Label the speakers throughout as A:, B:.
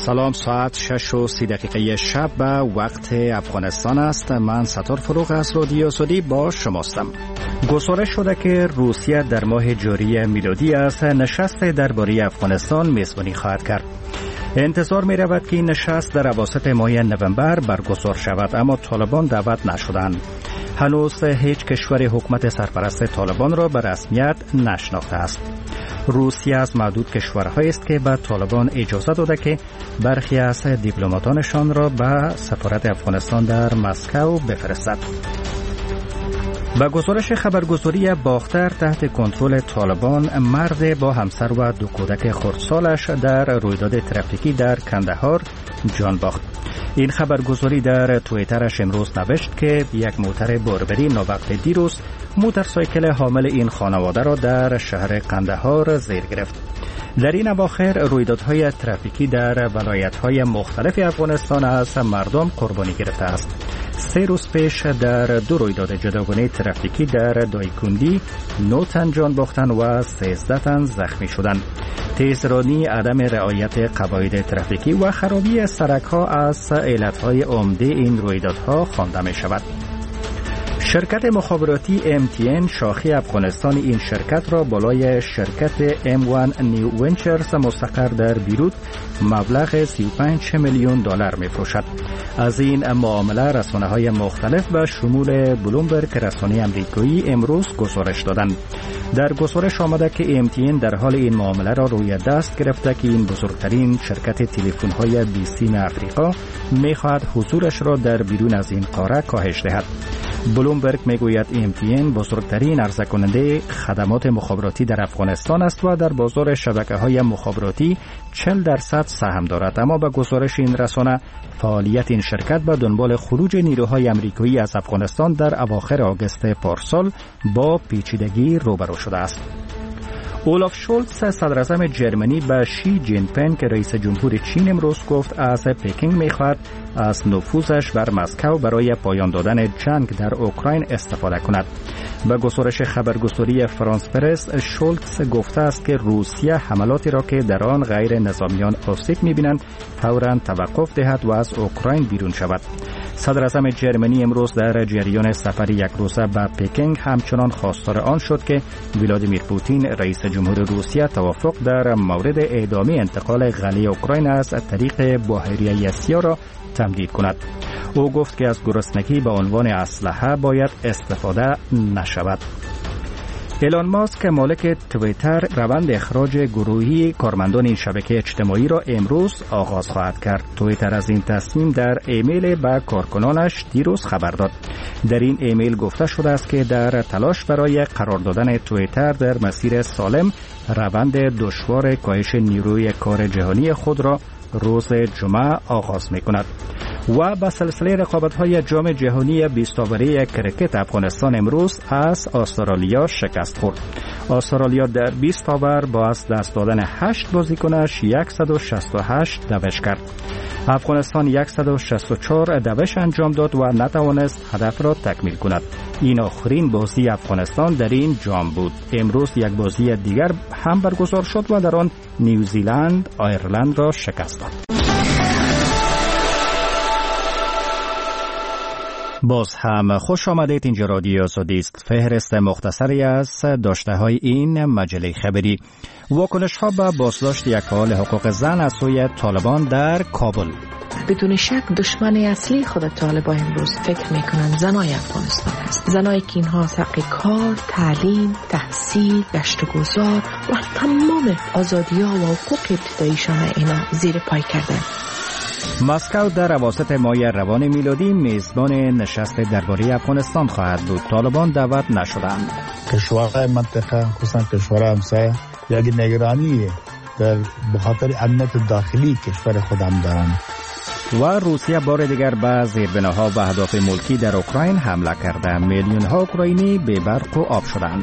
A: سلام، ساعت 6:30 شب به وقت افغانستان است. من ستار فروغ از رادیو آزادی با شماستم. گزارش شده که روسیه در ماه جاری میلادی از نشست درباره افغانستان میزبانی خواهد کرد. انتظار می رود که این نشست در اواسط ماه نوامبر برگزار شود، اما طالبان دعوت نشدند. هنوز هیچ کشور حکومت سرپرست طالبان را به رسمیت نشناخته است. روسیه از معدود کشورهایی است که به طالبان اجازه داده که برخی از دیپلماتانشان را به سفارت افغانستان در مسکو بفرستد. با گزارش خبرگزاری باختر تحت کنترل طالبان، مرد با همسر و 2 کودک خردسالش در رویداد ترافیکی در کندهار جان باخت. این خبرگزاری در توییترش امروز نوشت که یک موتر باربری ناوقت دیروز موتورسایکل حامل این خانواده را در شهر قندهار زیر گرفت. در این اواخر رویدادهای ترافیکی در ولایت‌های مختلف افغانستان از مردم قربانی گرفته است. 3 روز پیش در 2 رویداد جداگانه ترافیکی در دایکندی 9 تن جان باختند و 13 تن زخمی شدند. تیزرانی، عدم رعایت قواعد ترافیکی و خرابی سرک‌ها از علت‌های عمده این رویدادها خوانده می‌شود. شرکت مخابراتی MTN شاخه افغانستان این شرکت را بالای شرکت M1 نیو ونچرز مستقر در بیروت مبلغ 35 میلیون دلار می‌فروشد. از این معامله رسانه‌های مختلف به شمول بلومبرگ رسانه آمریکایی امروز گزارش دادند. در گزارش آمده که MTN در حال این معامله را روی دست گرفته که این بزرگترین شرکت تلفن‌های بیسیم افریقا می‌خواهد حضورش را در بیرون از این قاره کاهش دهد. بلومبرگ میگوید MTN بزرگترین عرضه کننده خدمات مخابراتی در افغانستان است و در بازار شبکه‌های مخابراتی 40% سهم دارد، اما به گزارش این رسانه فعالیت این شرکت به دنبال خروج نیروهای آمریکایی از افغانستان در اواخر آگوست پارسال با پیچیدگی روبرو شده است. اولاف شولز صدراعظم جرمنی به شی جین پینگ رئیس جمهور چین امروز گفت از پکینگ می‌خواهد از نفوذش بر مسکو برای پایان دادن جنگ در اوکراین استفاده کند. به گزارش خبرگزاری فرانس پرس، شولز گفته است که روسیه حملاتی را که در آن غیر نظامیان آسیب می‌بینند فوراً توقف دهد و از اوکراین بیرون شود. صدراعظم جرمنی امروز در جریان سفر 1 روزه به پکینگ همچنان خواستار آن شد که ولادیمیر پوتین رئیس جمهور روسیه توافق در مورد ادامه انتقال غله اوکراین از طریق بحیره اسیا را تمدید کند. او گفت که از گرسنگی به عنوان اسلحه باید استفاده نشود. ایلان ماسک مالک توییتر روند اخراج گروهی کارمندان این شبکه اجتماعی را امروز آغاز خواهد کرد. توییتر از این تصمیم در ایمیل به کارکنانش دیروز خبر داد. در این ایمیل گفته شده است که در تلاش برای قرار دادن توییتر در مسیر سالم، روند دشوار کاهش نیروی کار جهانی خود را روز جمعه آغاز می‌کند. و به سلسله رقابت‌های جام جهانی 20 اوره کرکت افغانستان امروز از استرالیا شکست خورد. استرالیا در 20 اوور با از دست دادن 8 بازیکنش 168 دوش کرد. افغانستان 164 دوش انجام داد و نتوانست هدف را تکمیل کند. این آخرین بازی افغانستان در این جام بود. امروز یک بازی دیگر هم برگزار شد و در آن نیوزیلند آیرلند را شکست داد. باز هم خوش آمدید. اینجا رادیو آزادی است. فهرست مختصری از داشته‌های این مجله خبری. واکنش‌ها به بازداشت یک فعال حقوق زن از سوی طالبان در کابل.
B: بدون شک دشمن اصلی خود طالبان امروز فکر میکنن زنای افغانستان است. زنایی که اینها حق کار، تعلیم، تحصیل، گشت و گذار و تمام آزادی‌ها و حقوق ابتداییشان اینا زیر پای کردن.
A: مسکو در اواسط ماه روان میلادی میزبان نشست درباره افغانستان خواهد بود. طالبان دعوت نشدند.
C: کشورهای منطقه خصوصا کشورهای همسایه یک نگرانی در بخاطر امنیت داخلی کشور خودم دارند.
A: و روسیه بار دیگر به زیربناها و اهداف ملکی در اوکراین حمله کرده. میلیون ها اوکراینی به برق و آب شدند.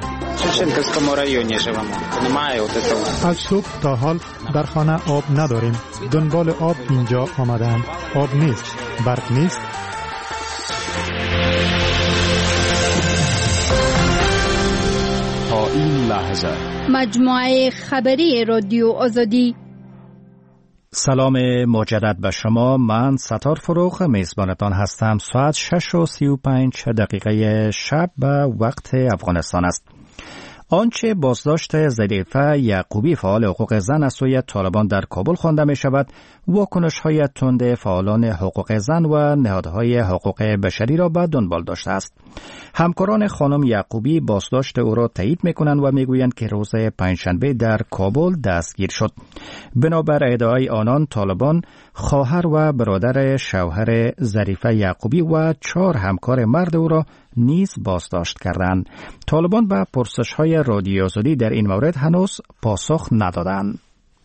D: از صبح تا حال در خانه آب نداریم. دنبال آب اینجا آمدند. آب نیست، برق نیست.
E: تا این لحظه
F: مجموعه خبری رادیو آزادی
A: سلام مجدد به شما. من ستار فروغ میزبانتان هستم. ساعت 6:35 شب به وقت افغانستان است. آنچه بازداشت ظریفه یعقوبی فعال حقوق زن از سوی طالبان در کابل خوانده می شود، واکنش‌های تند فعالان حقوق زن و نهادهای حقوق بشری را به دنبال داشته است. همکاران خانم یعقوبی بازداشت او را تایید می‌کنند و می‌گویند که روز پنجشنبه در کابل دستگیر شد. بنابر ادعای آنان، طالبان خواهر و برادر شوهر ظریفه یعقوبی و 4 همکار مرد او را نیز بازداشت کردند. طالبان به پرسش‌های رادیو آزادی در این مورد هنوز پاسخ ندادند.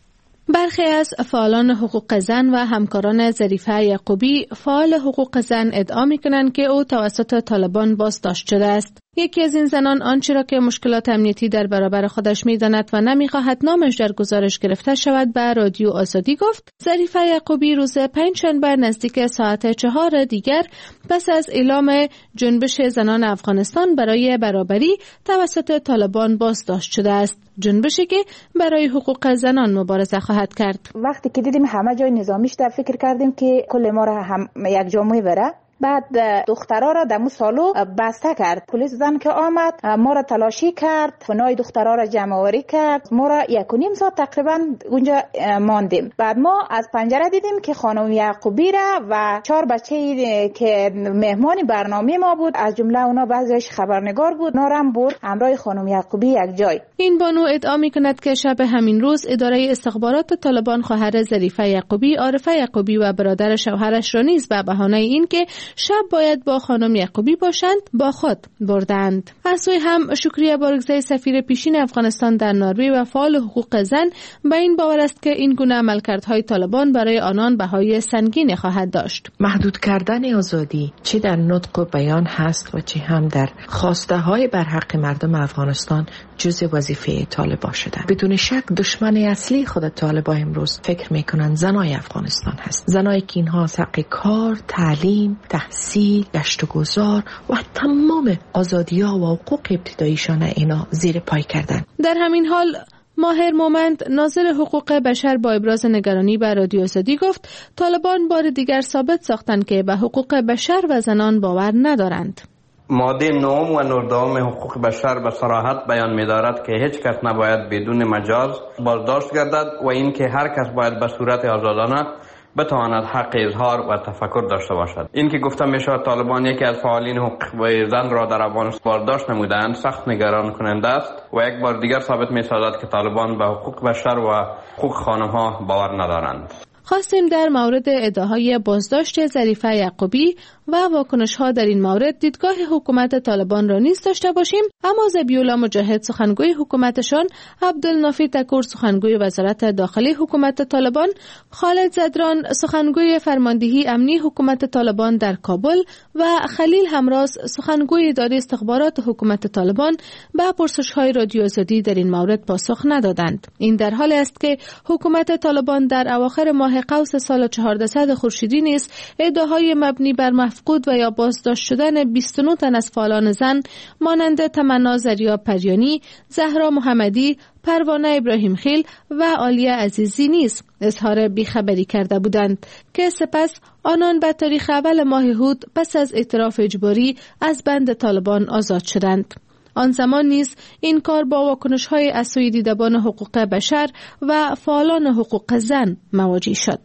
E: برخی از فعالان حقوق زن و همکاران ظریفه یعقوبی فعال حقوق زن ادعا می‌کنند که او توسط طالبان بازداشت شده است. یکی از این زنان آنچه را که مشکلات امنیتی در برابر خودش می‌داند و نمی‌خواهد نامش در گزارش گرفته شود به رادیو آزادی گفت. ظریفه یعقوبی روز پنجشنبه نزدیک ساعت 4 دیگر پس از اعلام جنبش زنان افغانستان برای برابری توسط طالبان بازداشت شده است. جنبشی که برای حقوق زنان مبارزه خواهد کرد.
F: وقتی که دیدیم همه جای نظامیش در فکر کردیم که کل ما را هم یک جا میبره. بعد دخترها را دمو سالو بسته کرد. پلیس زن که آمد ما را تلاشی کرد، فنای دخترها را جمع آوری کرد. ما را 1.5 ساعت تقریبا اونجا ماندیم. بعد ما از پنجره دیدیم که خانم یعقوبی را و 4 بچه که مهمانی برنامه ما بود، از جمله اونا بعضیش خبرنگار بود، نارم برد همراه خانم یعقوبی یک جای.
E: این بانو ادعا می‌کند که شب همین روز اداره استخبارات طالبان خواهر ظریفه یعقوبی، عارفه یعقوبی و برادر شوهرش را نیز به بهانه این که شب باید با خانم یعقوبی باشند با خود بردند. از سوی هم شکریه بارگزای سفیر پیشین افغانستان در نروژ و فعال حقوق زن به این باور است که این گونه عملکردهای طالبان برای آنان بهای سنگین خواهد داشت.
B: محدود کردن آزادی چه در نطق و بیان هست و چه هم در خواسته های بر حق مردم افغانستان جزء وظیفه طالبان شده. بدون شک دشمن اصلی خود طالبان امروز فکر میکنن زنای افغانستان هست. زنایی که اینها حق کار، تعلیم، تحصیل، گشت و گذار و تمام آزادی‌ها و حقوق ابتداییشان اینا زیر پای کردن.
E: در همین حال ماهر مومند ناظر حقوق بشر با ابراز نگرانی به رادیو آزادی گفت طالبان بار دیگر ثابت ساختند که به حقوق بشر و زنان باور ندارند.
G: ماده 9 و 19 حقوق بشر به صراحت بیان می‌دارد که هیچ کس نباید بدون مجاز بازداشت گردد و اینکه هر کس باید به صورت آزادانه بتواند حق اظهار و تفکر داشته باشد. این که گفته می شود طالبان یکی از فعالین حقوق زن را در افغانستان بازداشت نمودند سخت نگران کننده است و یک بار دیگر ثابت می سازد که طالبان به حقوق بشر و حقوق خانم‌ها باور ندارند.
E: خواستیم در مورد ادعاهای بازداشت ظریفه یعقوبی و واکنش‌ها در این مورد دیدگاه حکومت طالبان را نیز داشته باشیم، اما ذبیح‌الله مجاهد سخنگوی حکومتشان، عبدالنافی تکور سخنگوی وزارت داخلی حکومت طالبان، خالد زدران سخنگوی فرماندهی امنی حکومت طالبان در کابل و خلیل همراز سخنگوی اداره استخبارات حکومت طالبان به پرسش‌های رادیو آزادی در این مورد پاسخ ندادند. این در حالی است که حکومت طالبان در اواخر ماه قوس سال 1400 خورشیدی نیز ادعاهای مبنی بر مفقود و یا بازداشت شدن 29 تن از فعالان زن مانند تمنا زریا پریانی، زهرا محمدی، پروانه ابراهیم خیل و عالیه عزیزی نیز اظهار بیخبری کرده بودند که سپس آنان به تاریخ اول ماه هود پس از اعتراف اجباری از بند طالبان آزاد شدند. آن زمان نیز این کار با واکنش‌های از سوی دیدبان حقوق بشر و فعالان حقوق زن مواجه شد.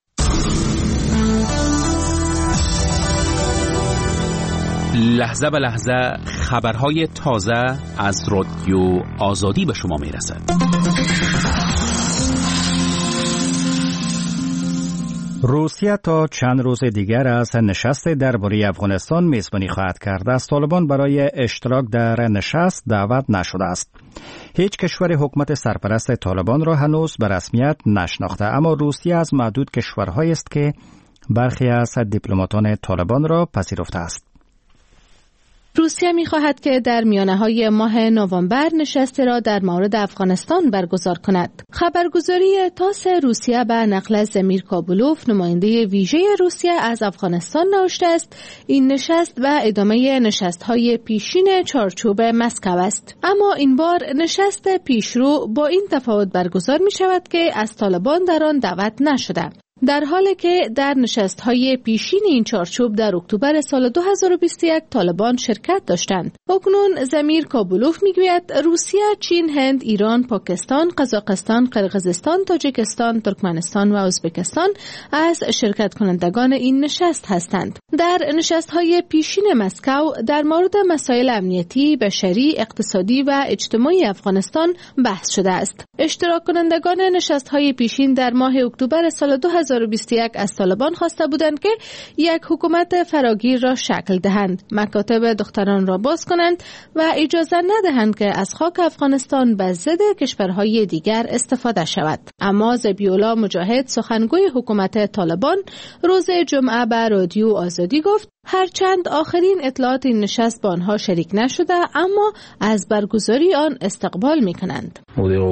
H: لحظه به لحظه خبرهای تازه از رادیو آزادی به شما میرسد.
A: روسیه تا چند روز دیگر از نشست درباره افغانستان میزبانی خواهد کرد. از طالبان برای اشتراک در نشست دعوت نشده است. هیچ کشور حکومت سرپرست طالبان را هنوز به رسمیت نشناخته، اما روسیه از معدود کشورهایی است که برخی از دیپلماتان طالبان را پذیرفته است.
E: روسیه می‌خواهد که در میانه‌های ماه نوامبر نشستی را در مورد افغانستان برگزار کند. خبرگزاری تاس روسیه به نقل از زمیر کابولوف نماینده ویژه روسیه از افغانستان نوشته است این نشست و ادامه نشست‌های پیشین چارچوب مسکو است. اما این بار نشست پیشرو با این تفاوت برگزار می‌شود که از طالبان در آن دعوت نشده. در حالی که در نشست‌های پیشین این چارچوب در اکتبر سال 2021 طالبان شرکت داشتند. اکنون زمیر کابولوف میگوید روسیه، چین، هند، ایران، پاکستان، قزاقستان، قرقیزستان، تاجیکستان، ترکمنستان و ازبکستان از شرکت کنندگان این نشست هستند. در نشست‌های پیشین مسکو در مورد مسائل امنیتی، بشری، اقتصادی و اجتماعی افغانستان بحث شده است. اشتراک کنندگان نشست‌های پیشین در ماه اکتبر سال 2021 از طالبان خواسته بودند که یک حکومت فراگیر را شکل دهند، مکاتب دختران را باز کنند و اجازه ندهند که از خاک افغانستان به ضد کشورهای دیگر استفاده شود. اما ذبیح‌الله مجاهد، سخنگوی حکومت طالبان، روز جمعه به رادیو آزادی گفت هرچند آخرین اطلاعات این نشست با آنها شریک نشده، اما از برگزاری آن استقبال می‌کنند.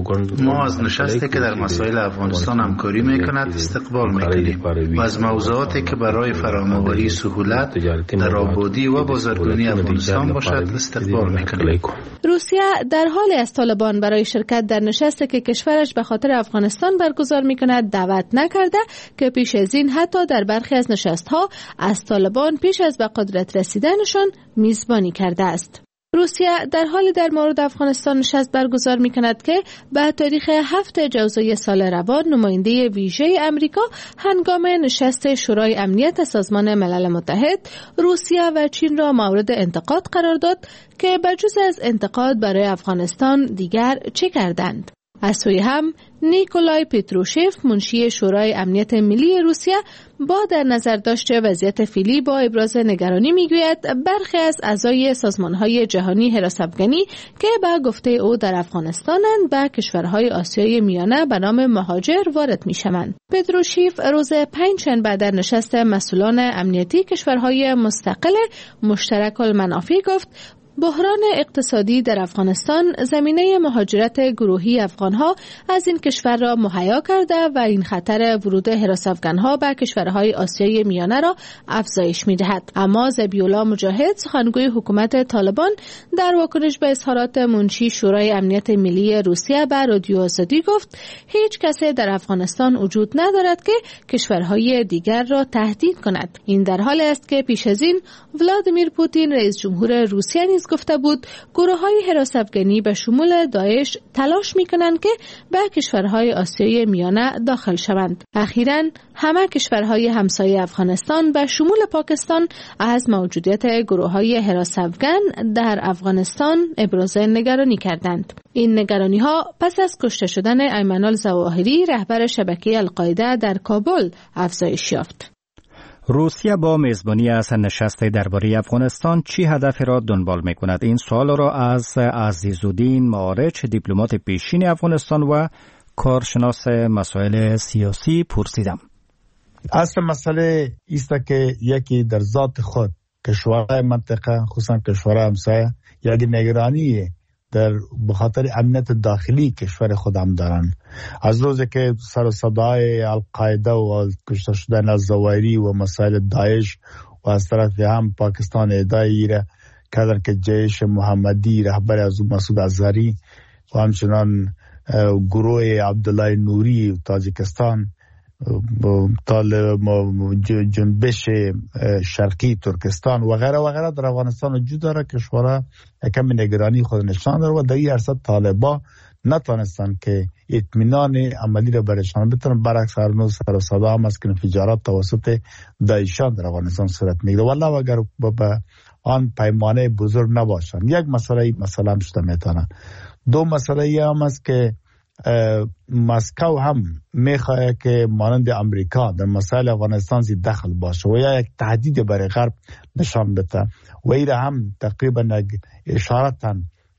I: ما از نشستی که در مسائل افغانستان همکاری می‌کند استقبال می‌کنیم و از موضوعاتی که برای فراموری سهولت در آبادی و بازرگانی افغانستان باشد استقبال می‌کنیم.
E: روسیه در حال از طالبان برای شرکت در نشستی که کشورش به خاطر افغانستان برگزار می‌کند دعوت نکرده که پیش از این حتی در برخی از نشست‌ها از طالبان پیش از به قدرت رسیدنشان میزبانی کرده است. روسیه در حالی در مورد افغانستان نشست برگزار می‌کند که به تاریخ 7 ژوئیه سال روان نماینده ویژه امریکا هنگام نشست شورای امنیت سازمان ملل متحد روسیه و چین را مورد انتقاد قرار داد که بجز از انتقاد برای افغانستان دیگر چه کردند. از سوی هم نیکولای پتروشف، منشی شورای امنیت ملی روسیه، با در نظر داشته وضعیت فعلی با ابراز نگرانی میگوید برخی از اعضای سازمان‌های جهانی حراس افغانی که به گفته او در افغانستانند به کشورهای آسیای میانه به نام مهاجر وارد میشوند. پتروشف روز پنجشنبه در نشست مسئولان امنیتی کشورهای مستقل مشترک المنافع گفت بحران اقتصادی در افغانستان زمینه مهاجرت گروهی افغانها از این کشور را مهیا کرده و این خطر ورود حراس افغانها به کشورهای آسیای میانه را افزایش می‌دهد. اما ذبیح‌الله مجاهد، سخنگوی حکومت طالبان، در واکنش به اظهارات منشی شورای امنیت ملی روسیه به رادیو آزادی گفت هیچ کسی در افغانستان وجود ندارد که کشورهای دیگر را تهدید کند. این در حالی است که پیش از این ولادیمیر پوتین رئیس جمهور روسیه نیز گفته بود گروه‌های حراس افغانی به شمول داعش تلاش می‌کنند که به کشورهای آسیای میانه داخل شوند. اخیراً همه کشورهای همسایه افغانستان به شمول پاکستان از موجودیت گروه‌های حراس افغان در افغانستان ابراز نگرانی کردند. این نگرانی‌ها پس از کشته شدن ایمن الظواهری، رهبر شبکه القاعده در کابل، افزایش یافت.
A: روسیه با میزبانی از نشست درباره افغانستان چی هدف را دنبال می‌کند؟ این سوال را از عزیزالدین معارچ، دیپلمات پیشین افغانستان و کارشناس مسائل سیاسی پرسیدم.
C: اصل مسئله است که یکی در ذات خود کشورهای منطقه، خصوصا کشورهای همسایه، یک نگرانی در بخاطر امنیت داخلی کشور خودم دارن. از روزی که سر و صدای القاعده و کشته شدن الظواهری و مسائل داعش و از طرف هم پاکستان ادعای را کردن که جیش محمدی رهبر از مسعود اظهری و همچنان گروه عبدالله نوری تاجیکستان، جنبش شرقی ترکستان و غیره و غیره در افغانستان وجود داره. کشورها کمی نگرانی خود نشان داره و در این عرصه طالبا نتونستن که اطمینان عملی را برشان بتونن. برعکس هر نوع سر و صدا هم است که انفجارات توسط داعشیان در افغانستان صورت میگیره. والله اگر به آن پیمانه بزرگ نباشن. یک مسئله هم شده میتونه. دو مسئله هم است که مسکو هم میخواه که مانند امریکا در مسائل افغانستان زی دخل باشه و یا یک تهدید برای غرب نشان بده و ایره هم تقریبا اشارتاً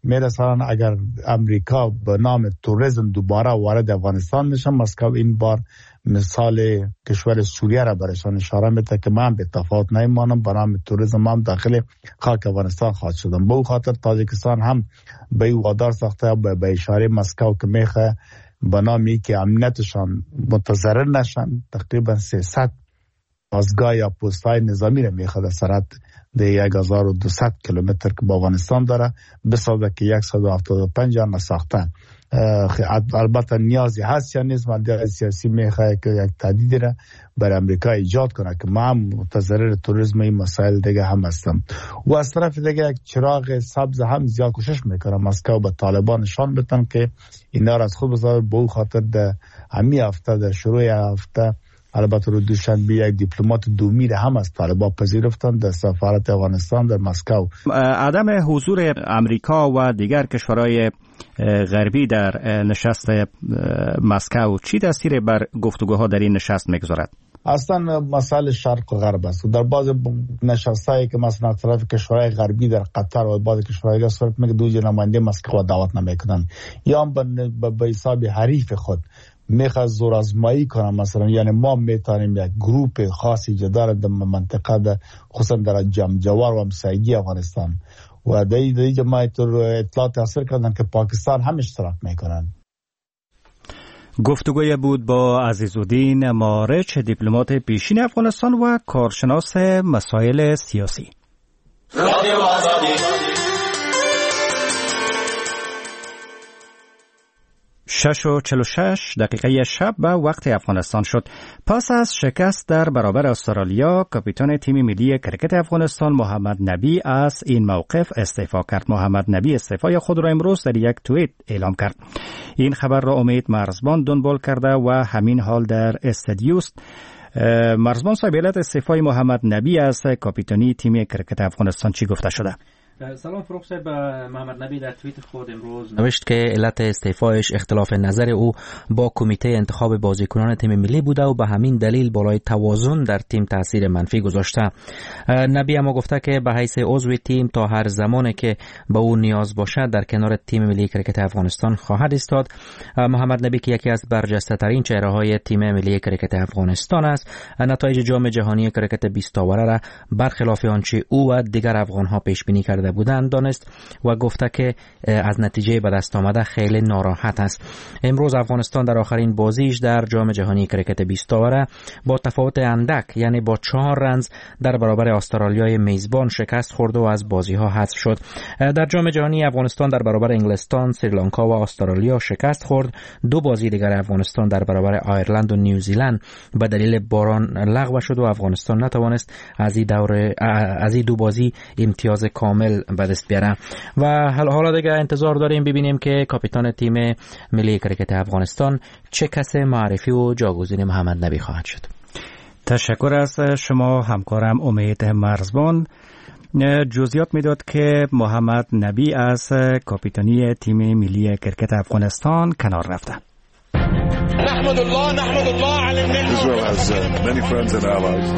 C: میرسن اگر امریکا به نام توریسم دوباره وارد افغانستان میشه، مسکو این بار مثال کشور سوریه را برشان اشاره میده که من به تفاوت نمیمانم، به نام توریسم هم داخل خاک افغانستان خواهد شدم. به خاطر تاجیکستان هم به این وادار ساخته به اشاره مسکو که میخه به نامی که امنیتشان متضرر نشن، تقریبا 300 پاسگاه یا پست‌های نظامی را میخواد سرعت 1200 کیلومتر که با افغانستان داره بسازه که 175 جا نساختن. البته نیازی هست یا نیست، مدیر سیاسی میخواد که یک تهدید را بر امریکا ایجاد کنه که ما هم متضرر توریسم این مسائل دیگه هم هستم. و از طرف دیگه یک چراغ سبز هم زیاد کوشش میکنه مسکو به طالبان نشان بدن که اینا را از خود بذاره. به خاطر در همین هفته در شروع هفته البته رو دوشنبه یک دیپلمات دومی هم از طالبان پذیرفتن در سفارت افغانستان در مسکو.
A: عدم حضور امریکا و دیگر کشورهای غربی در نشست مسکو چی تاثیر بر گفتگوها در این نشست میگذارد؟
C: اصلا مسائل شرق و غرب است. در بعض نشستایی که مثلا طرف کشورهای غربی در قطر و بعض کشورهای دیگه صورت میگه دو نماینده مسکو دعوت نمیکنن یا به حساب حریف خود میخواد زور آزمایی کنم، مثلا یعنی ما میتونیم یک گروپ خاصی جدا در منطقه خصوصا در جوار و همسایگی افغانستان و در جمعیت اطلاعات حاصل کردن که پاکستان هم اشتراک میکنن.
A: گفتگوی بود با عزیزالدین مارچ، دیپلمات پیشین افغانستان و کارشناس مسائل سیاسی. 6:46 شب به وقت افغانستان شد. پس از شکست در برابر استرالیا، کاپیتان تیم ملی کرکت افغانستان محمد نبی از این موقف استعفا کرد. محمد نبی استعفای خود را امروز در یک توییت اعلام کرد. این خبر را امید مرزبان دنبال کرده و همین حال در استودیوست. مرزبان صاحب، علت استعفای محمد نبی از کاپیتانی تیم کرکت افغانستان چی گفته شده؟
J: سلام فروغ صاحب. محمد نبی در توییت خود امروز نوشت که علت استعفایش اختلاف نظر او با کمیته انتخاب بازیکنان تیم ملی بوده و به همین دلیل بالای توازن در تیم تاثیر منفی گذاشته. نبی اما گفته که به حیث عضو تیم تا هر زمانی که به او نیاز باشد در کنار تیم ملی کرکت افغانستان خواهد ایستاد. محمد نبی که یکی از برجسته ترین چهره های تیم ملی کرکت افغانستان است، نتایج جام جهانی کرکت 20 تاوره را برخلاف آنچه او و دیگر افغان ها پیش بینی کرده بودند دانست و گفته که از نتیجه به دست آمده خیلی ناراحت است. امروز افغانستان در آخرین بازیش در جام جهانی کرکت 20 تاوره با تفاوت اندک یعنی با 4 رنز در برابر استرالیای میزبان شکست خورد و از بازی ها حذف شد. در جام جهانی افغانستان در برابر انگلستان، سریلانکا و استرالیا شکست خورد. 2 بازی دیگر افغانستان در برابر آیرلند و نیوزیلند به دلیل باران لغو شد و افغانستان نتوانست از این 2 بازی امتیاز کامل به دست بیاره. و حالا دیگه انتظار داریم ببینیم که کاپیتان تیم ملی کرکت افغانستان چه کسی معرفی و جاگزین محمد نبی خواهد شد.
A: تشکر از شما همکارم امید مرزبان. جزئیات میداد که محمد نبی از کاپیتانی تیم ملی کرکت افغانستان کنار رفته.
K: نحمد الله علی النعمة. Israel has many friends and allies.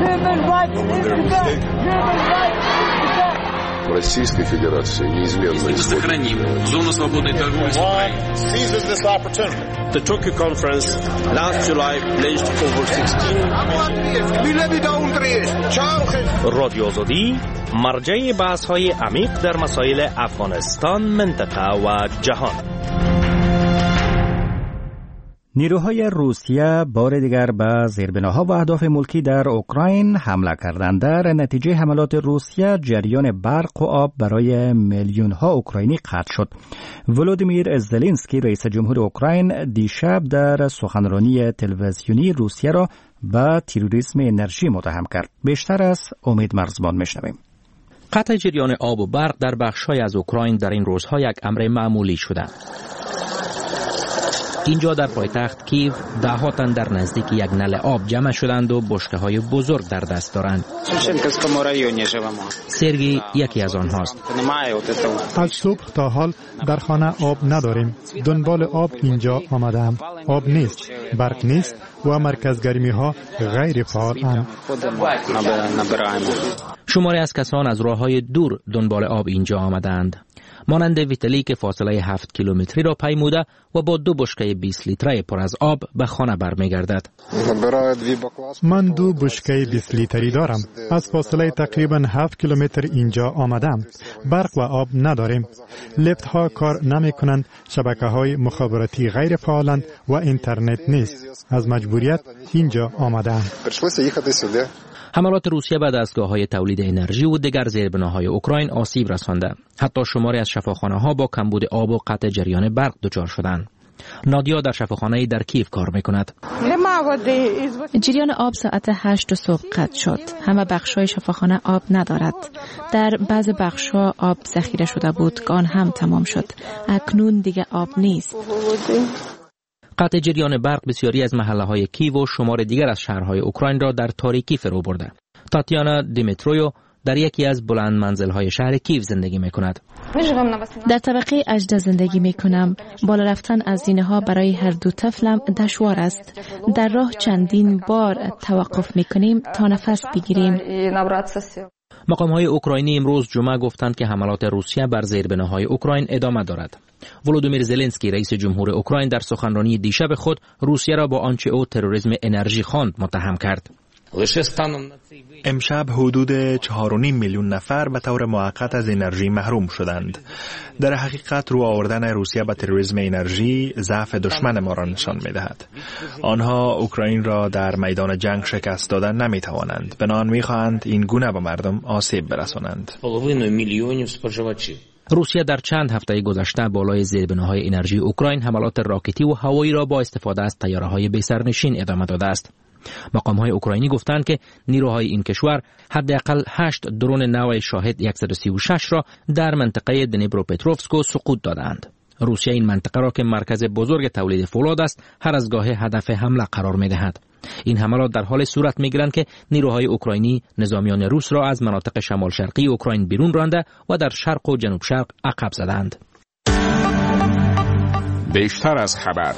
L: Российской Федерации неизменно
M: сохраним зону свободной торговли с Украиной.
K: Seizes this opportunity. The Tokyo conference last July pledged over 16.
N: رادیو آزادی مرجع بحث‌های عمیق در مسائل افغانستان، منطقه و جهان.
A: نیروهای روسیه بار دیگر به زیربناها و اهداف ملکی در اوکراین حمله کردند. در نتیجه حملات روسیه جریان برق و آب برای میلیون‌ها اوکراینی قطع شد. ولودیمیر زلنسکی رئیس جمهور اوکراین دیشب در سخنرانی تلویزیونی روسیه را به تروریسم انرژی متهم کرد. بیشتر از امید مرزبان میشنویم.
J: قطع جریان آب و برق در بخش‌های از اوکراین در این روزها یک امر معمولی شده. اینجا در پایتخت کیو ده‌ها تن در نزدیک یک نل آب جمع شدند و بشکه‌های بزرگ در دست دارند. سرگی یکی از آنهاست.
D: از صبح تا حال در خانه آب نداریم. دنبال آب اینجا آمدم. آب نیست، برق نیست و مرکز گرمی ها غیر فعال اند.
J: شماری از کسان از راه‌های دور دنبال آب اینجا آمدند. مانند ویتلی که فاصله 7 کیلومتری را پیموده و با 2 بشکه 20 لیتری پر از آب به خانه برمیگردد.
D: من 2 بشکه 20 لیتری دارم. از فاصله تقریبا 7 کیلومتر اینجا آمدم. برق و آب نداریم. لیفت ها کار نمی کنند. شبکه های مخابراتی غیر فعالند و اینترنت نیست. از مجبوریت اینجا آمدم.
J: حملات روسیه به دستگاه‌های تولید انرژی و دیگر زیربناهای اوکراین آسیب رسانده. حتی شماری از شفاخانه‌ها با کمبود آب و قطع جریان برق دچار شدند. نادیا در شفاخانه‌ای در کیف کار می‌کند.
E: جریان آب ساعت 8 صبح قطع شد. همه بخش‌های شفاخانه آب ندارد. در بعض بخش‌ها آب ذخیره شده بود که آن هم تمام شد. اکنون دیگه آب نیست.
J: قطع جریان برق بسیاری از محله‌های کیو و شمار دیگر از شهرهای اوکراین را در تاریکی فرو برده. تاتیانا دیمیترویو در یکی از بلند منزل‌های شهر کیو زندگی می‌کند.
E: در طبقه 18 زندگی می‌کنم. بالا رفتن از زینه‌ها برای هر 2 طفلم دشوار است. در راه چندین بار توقف می‌کنیم تا نفس بگیریم.
J: مقام‌های اوکراینی امروز جمعه گفتند که حملات روسیه بر زیربناهای اوکراین ادامه دارد. ولودیمیر زلنسکی رئیس جمهور اوکراین در سخنرانی دیشب خود روسیه را با آنچه او تروریسم انرژی خواند متهم کرد.
O: امشب حدود 4.5 میلیون نفر به طور موقت از انرژی محروم شدند. در حقیقت رو آوردن روسیه به تروریسم انرژی ضعف دشمن ما را نشان می‌دهد. آنها اوکراین را در میدان جنگ شکست دادن نمی‌توانند. بنابراین می‌خواهند این گونه به مردم آسیب برسانند.
J: روسیه در چند هفته گذشته بالای زیربناهای انرژی اوکراین حملات راکتی و هوایی را با استفاده از طیاره‌های بی‌سرنشین ادامه داده است. مقام‌های اوکراینی گفتند که نیروهای این کشور حداقل 8 درون نوع شاهد 136 را در منطقه دنیپروپتروفسک سقوط دادند. روسیه این منطقه را که مرکز بزرگ تولید فولاد است هر از گاهی هدف حمله قرار می‌دهد. این حملات در حال صورت می‌گیرند که نیروهای اوکراینی نظامیان روس را از مناطق شمال شرقی اوکراین بیرون رانده و در شرق و جنوب شرق عقب زدند.
M: بیشتر از خبر.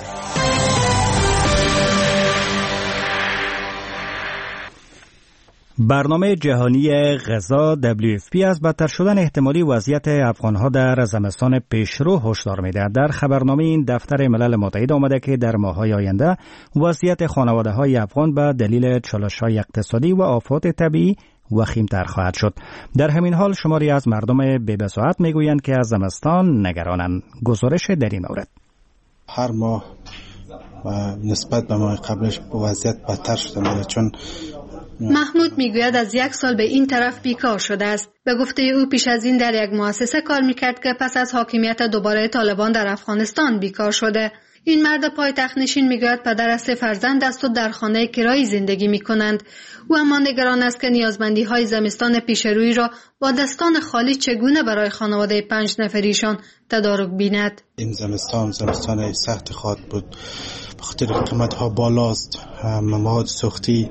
A: برنامه جهانی غذا WFP از بدتر شدن احتمالی وضعیت افغانها در زمستان پیشرو هشدار می‌دهد. در خبرنامه این دفتر ملل متحد آمده که در ماه‌های آینده وضعیت خانواده‌های افغان به دلیل چالش‌های اقتصادی و آفات طبیعی وخیم‌تر خواهد شد. در همین حال شماری از مردم بی‌بساطت می‌گویند که از زمستان نگرانند. گزارش در این مورد:
P: هر ماه و نسبت به ماه قبلش وضعیت بدتر شده، چون
Q: محمود میگوید از 1 سال به این طرف بیکار شده است. به گفته او پیش از این در یک مؤسسه کار میکرد که پس از حاکمیت دوباره طالبان در افغانستان بیکار شده. این مرد پایتخت نشین میگوید پدر از 3 فرزند است و در خانه کرایی زندگی میکنند. او اما نگران است که نیازمندی های زمستان پیشروی را با دستان خالی چگونه برای خانواده 5 نفریشان تدارک بیند.
P: این زمستان سخت خواهد بود، به خاطر قیمت ها بالاست، مواد سوختی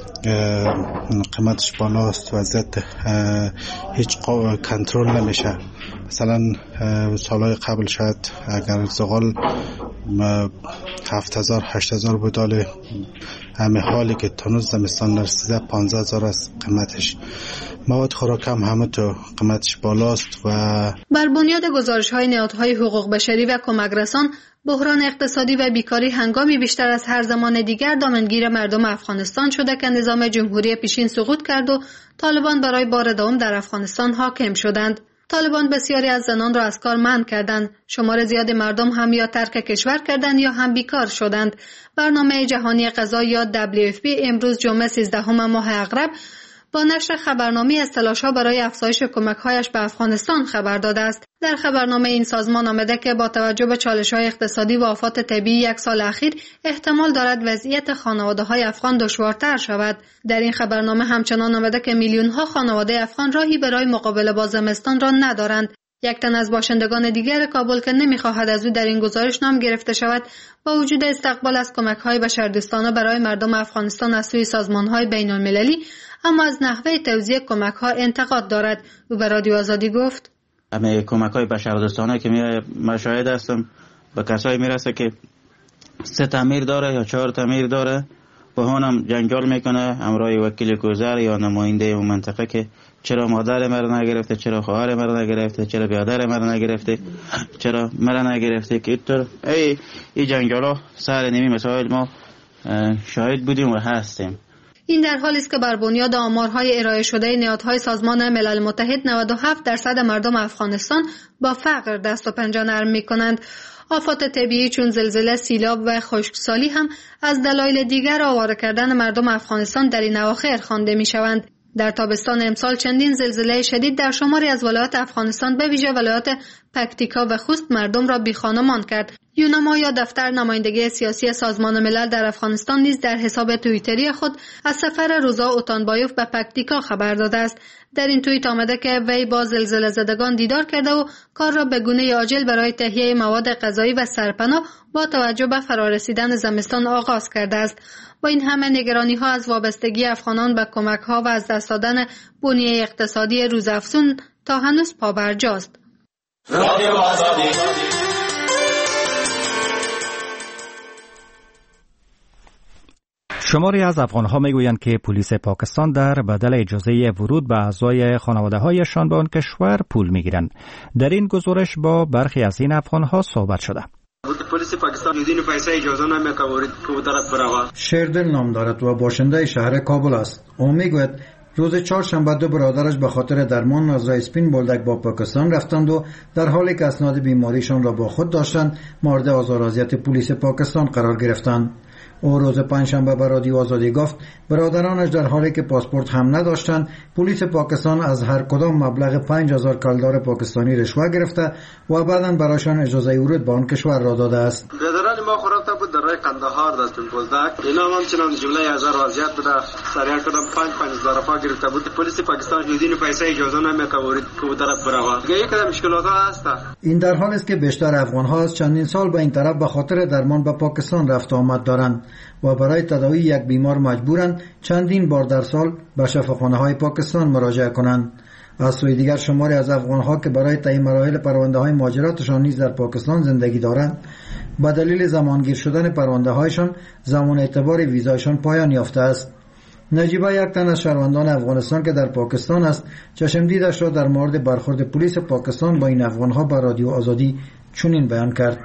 P: قیمتش بالاست، وضعیت هیچ کنترل نمیشه. مثلا سالهای قبل شاید اگر زغال 7000 8000 بود، همه حالی که تنوز زمستان نرسیده 15000 است قیمتش. مواد خوراک هم همه تو قیمتش بالاست. و
Q: بر بنیاد گزارش‌های نهادهای حقوق بشری و کمک رسان، بحران اقتصادی و بیکاری هنگامی بیشتر از هر زمان دیگر دامنگیر مردم افغانستان شده که نظام جمهوری پیشین سقوط کرد و طالبان برای بار دوم در افغانستان حاکم شدند. طالبان بسیاری از زنان را از کار منع کردند. شمار زیاد مردم هم یا ترک کشور کردند یا هم بیکار شدند. برنامه جهانی غذا یا WFP امروز جمعه 13 ماه اغرب با نشر خبرنامه از تلاش‌ها برای افزایش کمک‌هایش به افغانستان خبر داده است. در خبرنامه این سازمان آمده که با توجه به چالش‌های اقتصادی و آفات طبیعی 1 سال اخیر احتمال دارد وضعیت خانواده‌های افغان دشوارتر شود. در این خبرنامه همچنان آمده که میلیون‌ها خانواده افغان راهی برای مقابله با زمستان را ندارند. یک تن از باشندگان دیگر کابل که نمی‌خواهد از او در این گزارش نام گرفته شود، با وجود استقبال از کمک‌های بشردوستانه برای مردم افغانستان از سوی سازمان‌های بین‌المللی، اما از نحوه توزیع کمک‌ها انتقاد دارد. او به رادیو آزادی گفت:
R: همه کمک‌های بشردوستانه که من شاهد هستم به کسایی میرسه که 3 تعمیر داره یا 4 تعمیر داره، با اونم جنجال میکنه همراه وکیل گذر یا نماینده اون منطقه که چرا مادر مرا نگرفته، چرا خواهر مرا نگرفته، چرا برادر مرا نگرفته، چرا مرا نگرفته که اینطور این جنگالا سر نیمی مسائل ما شاهد بودیم و هستیم.
Q: این در حالی است که بر بنیاد آمارهای ارائه شده نهادهای سازمان ملل متحد 97% مردم افغانستان با فقر دست و پنجه نرم می‌کنند. آفات طبیعی چون زلزله، سیلاب و خشکسالی هم از دلایل دیگر آواره کردن مردم افغانستان در این اواخر خوانده می‌شوند. در تابستان امسال چندین زلزله شدید در شماری از ولایات افغانستان به ویژه ولایات پکتیکا و خوست مردم را بی‌خانمان کرد. یونما یا دفتر نمایندگی سیاسی سازمان ملل در افغانستان نیز در حساب توییتری خود از سفر روزا اوتانبایوف به پکتیکا خبر داده است. در این توییت آمده که وی با زلزله زدگان دیدار کرده و کار را به گونه عاجل برای تهیه مواد غذایی و سرپناه با توجه به فرارسیدن زمستان آغاز کرده است. با این همه نگرانی‌ها از وابستگی افغانان به کمک‌ها و از دست دادن بنیه اقتصادی روزافزون تا هنوز پابرجاست.
A: شماری از افغان‌ها میگویند که پلیس پاکستان در بدل اجازه ورود به اعضای خانواده‌هایشان به آن کشور پول می‌گیرند. در این گزارش با برخی از این افغان‌ها صحبت شده.
S: پلیس پاکستان یدین پیسه اجازه نمی‌کورید که طرف برود.
T: شیردل نام دارد و باشنده شهر کابل است. او میگوید روز چهارشنبه دو برادرش به خاطر درمان از اسپین بولدک با پاکستان رفتند و در حالی که اسناد بیماریشان را با خود داشتند مورد آزار و اذیت پلیس پاکستان قرار گرفتند. او روز پنجشنبه به رادیو آزادی گفت برادرانش در حالی که پاسپورت هم نداشتند پلیس پاکستان از هر کدام مبلغ 5000 کلدار پاکستانی رشوه گرفته و بعداً برایشان اجازه ورود به آن کشور را داده است.
S: برادران ما خورده بود در راه قندهار در اسپین بولدک. اینا هم همچنان جمله هزار وضعیت بوده. سریع کردم 5000 روپا گرفته بود. پلیس پاکستان یدین پیسه اجازه نمی‌کورید که طرف برود. دیگه یک مشکلات هست. این
T: در حالی است که بیشتر افغان‌ها از چندین سال به این طرف به خاطر درمان به پاکستان رفت آمد دارند و برای تداوی یک بیمار مجبورند چندین بار در سال به شفاخانه‌های پاکستان مراجعه کنند. از سوی دیگر شماری از افغان‌ها که برای طی مراحل پرونده‌های مهاجرتشان نیز در پاکستان زندگی دارند به دلیل زمانگیر شدن پرونده‌هایشان زمان اعتبار ویزایشان پایان یافته است. نجیبه یک تن از شهروندان افغانستان که در پاکستان است چشم دیدش را در مورد برخورد پلیس پاکستان با این افغان‌ها به رادیو آزادی چنین بیان کرد.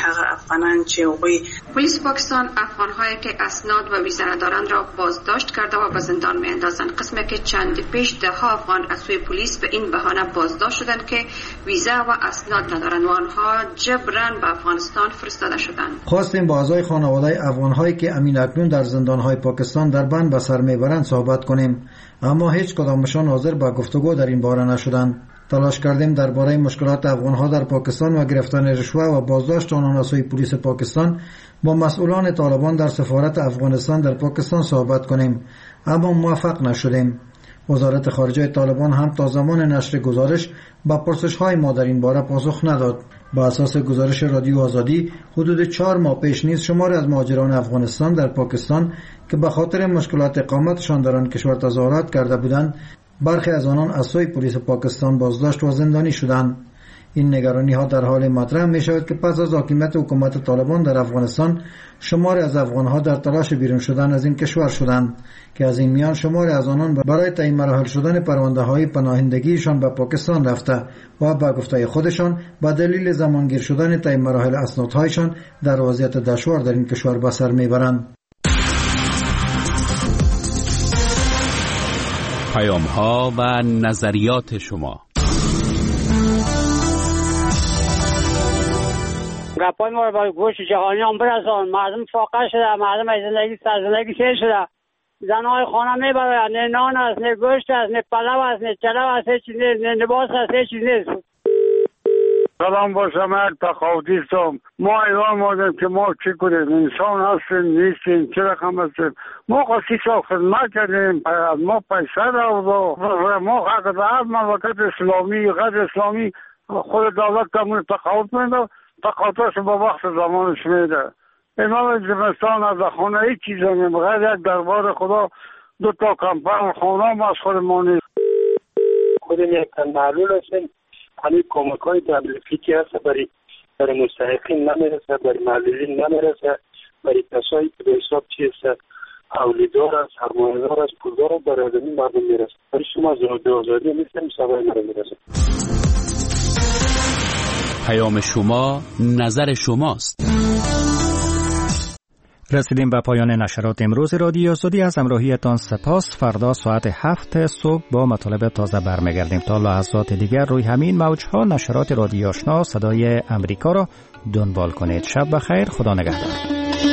U: پلیس پاکستان افغان‌هایی که اسناد و ویزا ندارند را بازداشت کرده و به زندان می‌اندازند. قسمی که چند پیش ده‌ها افغان از سوی پلیس به این بهانه بازداشت شدند که ویزا و اسناد ندارند و آنها جبران به افغانستان فرستاده شدند.
T: خواستیم با اعضای خانواده افغان‌هایی که امین اکنون در زندان‌های پاکستان در بند به سر می‌برند صحبت کنیم، اما هیچ کدامشان حاضر به گفتگو در این باره نشدند. تلاش کردیم درباره مشکلات افغان‌ها در پاکستان و گرفتن رشوه و بازداشت آنان از سوی پلیس پاکستان با مسئولان طالبان در سفارت افغانستان در پاکستان صحبت کنیم، اما موفق نشدیم. وزارت خارجه طالبان هم تا زمان نشر گزارش با پرسش‌های ما در این باره پاسخ نداد. با اساس گزارش رادیو آزادی حدود 4 ماه پیش نیز شماری از مهاجران افغانستان در پاکستان که به خاطر مشکلات اقامتشان در آن کشور تظاهرات کرده بودند برخی از آنان از سوی پلیس پاکستان بازداشت و زندانی شدند. این نگرانی ها در حال مطرح می شود که پس از حاکمیت حکومت طالبان در افغانستان شماری از افغان ها در تلاش بیرون شدن از این کشور شدند که از این میان شماری از آنان برای تعیین مراحل شدن پرونده های پناهندگیشان به پاکستان رفته و به گفته خودشان به دلیل زمانگیر شدن تعیین مراحل اسنادهایشان در وضعیت دشوار در این کشور به سر میبرند.
H: پیام‌ها و نظریات شما.
V: گپای ما رو با گوش جهانیان برسان. مردم فاقه شده، مردم از زندگی سرزندگی سیر شده. زنهای خانه میبرند، نه نان است، نه گوشت است، نه پلو است، نه چلو است، هیچ چیز نیست، نه لباس است، هیچ چیز نیست.
W: سلام با شما تخاوتیستم. ما ایران مادم که ما چی کنیم؟ انسان هستیم نیستیم، چه رقم هستیم؟ ما خواهی سال خدمت کردیم، ما پیسه دارد ما حق دارد مملکت اسلامی، غیر اسلامی خود دولت کمون تخاوت میده، تخاوتش با وقت زمانش میده. امام زمستان از خانه هیچ چیز نمیم، غیر یک دربار خدا 2 تا کمپن خانه هم از خود ما نیست.
X: خودم یک تن معلول هستیم، همین کمک های تبلیغی که هست برای مستحقین نمیرسه، برای معلولین نمیرسه، برای کسایی که به حساب چی هست اولیدار است، سرمایه‌دار است، پولدار است، برای آدمی مردم میرسه. ولی شما به آزادی نیستیم، سوای مرا میرسه.
H: پیام شما، نظر شماست.
A: رسیدیم به پایان نشرات امروز رادیو آزادی. از همراهیتان سپاس. فردا ساعت 7 صبح با مطالب تازه برمیگردیم. تا لحظات دیگر روی همین موج‌ها نشرات رادیو آشنا صدای امریکا را دنبال کنید. شب بخیر. خدا نگهدار.